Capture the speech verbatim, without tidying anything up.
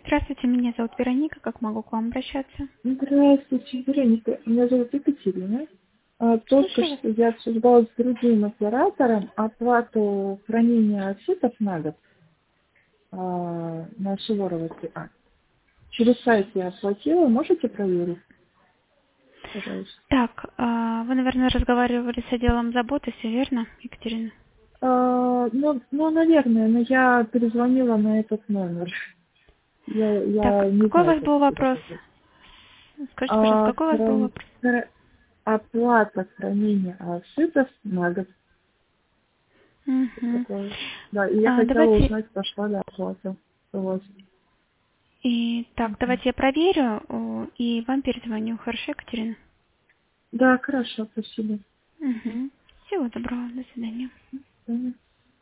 Здравствуйте, меня зовут Вероника. Как могу к вам обращаться? Здравствуйте, Вероника. Меня зовут Екатерина. А, Только Слушаю вас. что я обсуждала с другим оператором оплату хранения отчетов на год а, на Суворова три А. Через сайт я оплатила. Можете проверить, пожалуйста? Так, а, вы, наверное, разговаривали с отделом заботы, все верно, Екатерина? А, ну, ну, наверное, но я перезвонила на этот номер. Я, я Так, не какой у знаю, вас как был это вопрос? работает. Скажите, пожалуйста, А, какой у вас был хран- вопрос? хра- Оплата хранения отчетов на год. Угу. Такое. Да, и я А, хотела давайте, узнать, пошла ли оплата у вас. и, так, Мгм. давайте я проверю о, и вам перезвоню. Хорошо, Екатерина? Да, хорошо, спасибо. Угу. Всего доброго, до свидания. Мгм.